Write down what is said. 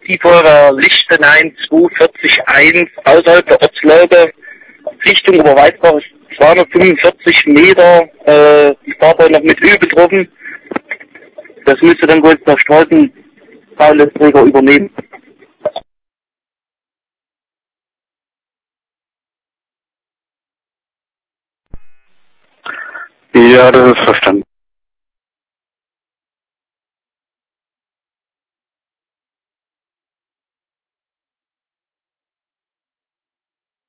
Tiefholder Lichtenhain 240-1 außerhalb der Ortslage. Richtung überweitbar 245 Meter, die Fahrbahn noch mit Öl betroffen. Das müsste dann wohl der Straßenbaulisträger übernehmen. Ja, das ist verstanden.